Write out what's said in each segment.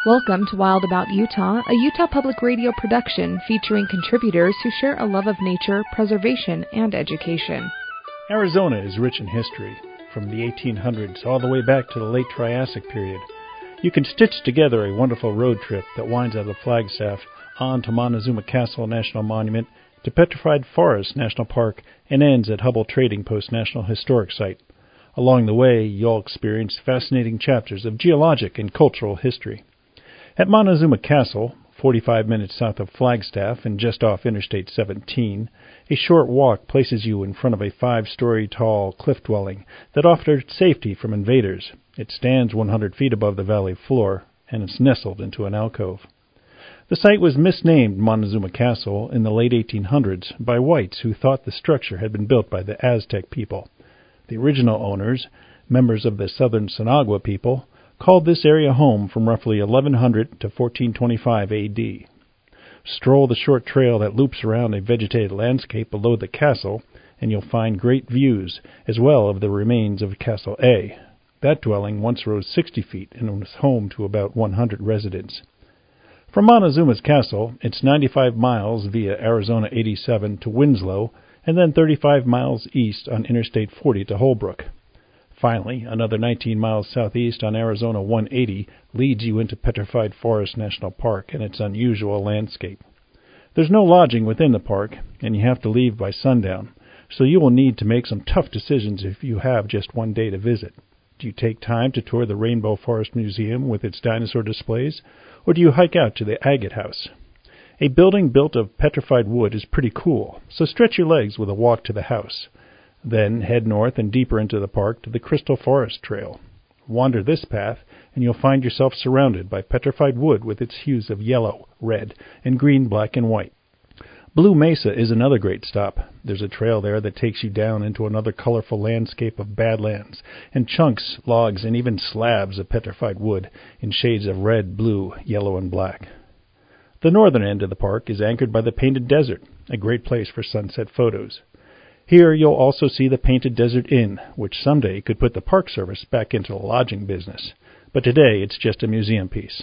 Welcome to Wild About Utah, a Utah Public Radio production featuring contributors who share a love of nature, preservation, and education. Arizona is rich in history, from the 1800s all the way back to the late Triassic period. You can stitch together a wonderful road trip that winds out of Flagstaff on to Montezuma Castle National Monument to Petrified Forest National Park and ends at Hubbell Trading Post National Historic Site. Along the way, you'll experience fascinating chapters of geologic and cultural history. At Montezuma Castle, 45 minutes south of Flagstaff and just off Interstate 17, a short walk places you in front of a 5-story tall cliff dwelling that offers safety from invaders. It stands 100 feet above the valley floor, and it's nestled into an alcove. The site was misnamed Montezuma Castle in the late 1800s by whites who thought the structure had been built by the Aztec people. The original owners, members of the Southern Sonagua people, called this area home from roughly 1100 to 1425 A.D. Stroll the short trail that loops around a vegetated landscape below the castle, and you'll find great views, as well of the remains of Castle A. That dwelling once rose 60 feet and was home to about 100 residents. From Montezuma's castle, it's 95 miles via Arizona 87 to Winslow, and then 35 miles east on Interstate 40 to Holbrook. Finally, another 19 miles southeast on Arizona 180 leads you into Petrified Forest National Park and its unusual landscape. There's no lodging within the park, and you have to leave by sundown, so you will need to make some tough decisions if you have just one day to visit. Do you take time to tour the Rainbow Forest Museum with its dinosaur displays, or do you hike out to the Agate House? A building built of petrified wood is pretty cool, so stretch your legs with a walk to the house. Then head north and deeper into the park to the Crystal Forest Trail. Wander this path, and you'll find yourself surrounded by petrified wood with its hues of yellow, red, and green, black, and white. Blue Mesa is another great stop. There's a trail there that takes you down into another colorful landscape of badlands, and chunks, logs, and even slabs of petrified wood in shades of red, blue, yellow, and black. The northern end of the park is anchored by the Painted Desert, a great place for sunset photos. Here you'll also see the Painted Desert Inn, which someday could put the Park Service back into the lodging business. But today it's just a museum piece.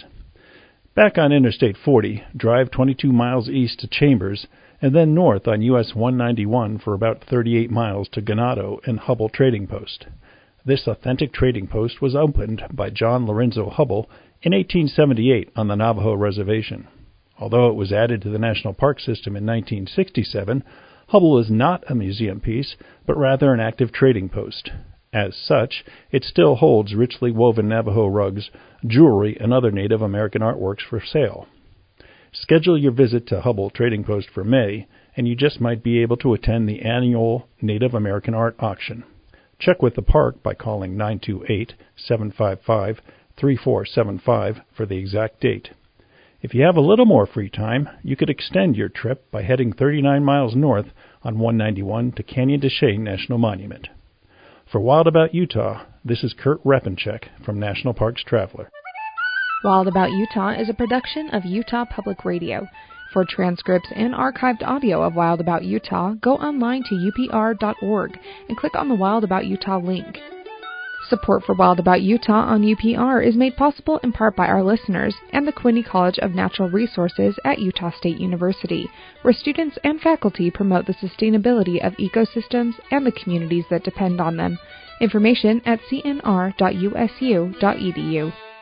Back on Interstate 40, drive 22 miles east to Chambers, and then north on US 191 for about 38 miles to Ganado and Hubbell Trading Post. This authentic trading post was opened by John Lorenzo Hubbell in 1878 on the Navajo Reservation. Although it was added to the National Park System in 1967, Hubbell is not a museum piece, but rather an active trading post. As such, it still holds richly woven Navajo rugs, jewelry, and other Native American artworks for sale. Schedule your visit to Hubbell Trading Post for May, and you just might be able to attend the annual Native American Art Auction. Check with the park by calling 928-755-3475 for the exact date. If you have a little more free time, you could extend your trip by heading 39 miles north on 191 to Canyon de Chelly National Monument. For Wild About Utah, this is Kurt Repenchek from National Parks Traveler. Wild About Utah is a production of Utah Public Radio. For transcripts and archived audio of Wild About Utah, go online to upr.org and click on the Wild About Utah link. Support for Wild About Utah on UPR is made possible in part by our listeners and the Quinney College of Natural Resources at Utah State University, where students and faculty promote the sustainability of ecosystems and the communities that depend on them. Information at cnr.usu.edu.